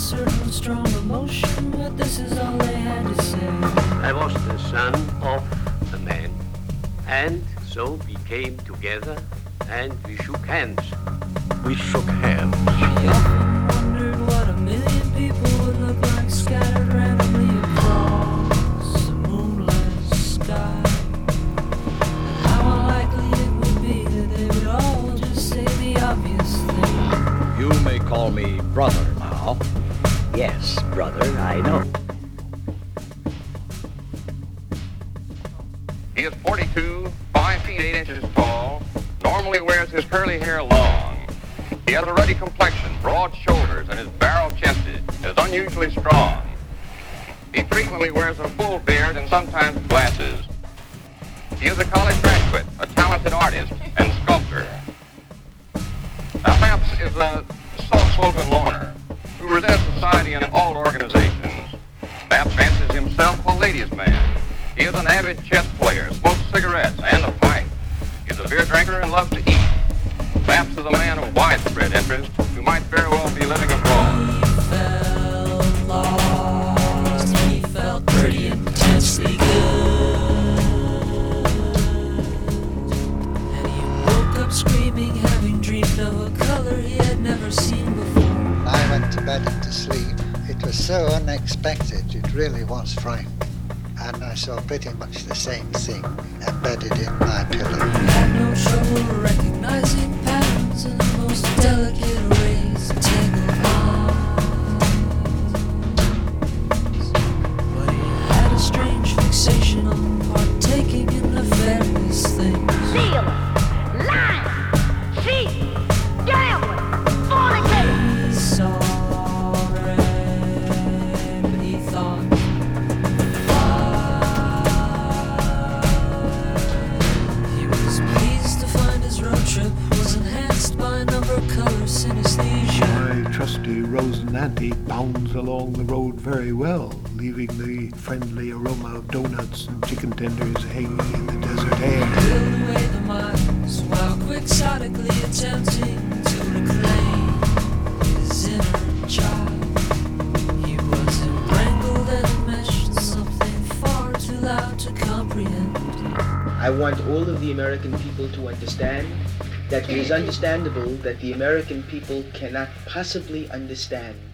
certain strong emotion, but this is all they had to say. I was the son of a man, and so we came together and we shook hands. We shook hands. She often wondered what a million people would look like scattered randomly across a moonless sky. And how unlikely it would be that they would all just say the obvious thing. You may call me brother now. Yes, brother, I know. He is 42, 5 feet 8 inches tall, normally wears his curly hair long. He has a ruddy complexion, broad shoulders, and is barrel-chested, is unusually strong. He frequently wears a full beard and sometimes glasses. He is a college graduate, a talented artist, and sculptor. Now, Babs is a soft-spoken loner who resents society and all organizations. Babs fancies himself a ladies' man. He is an avid chess player, smokes cigarettes and a pipe. He is a beer drinker and loves to eat. Babs is a man of widespread interest who might very well be living abroad. He felt lost, he felt pretty intensely good. And he woke up screaming, having dreamed of a color he had never seen before. I went to bed and to sleep. It was so unexpected, it really was frightening. And I saw pretty much the same thing embedded in my pillow. He had no trouble recognizing patterns in the most delicate arrays of tangled lines. But he had a strange fixation on partaking in nefarious things. Stealing, lying, cheating, gambling, fornicating. He saw red, but he thought he was pleased to find his road trip was enhanced by a number of color synesthesia. My trusty Rosinante bounds along the road very well, leaving the friendly aroma of donuts and chicken tenders hanging in the desert air. Build away the miles while quixotically attempting to reclaim his inner child. He was entangled and enmeshed in something far too loud to comprehend. I want all of the American people to understand that it is understandable that the American people cannot possibly understand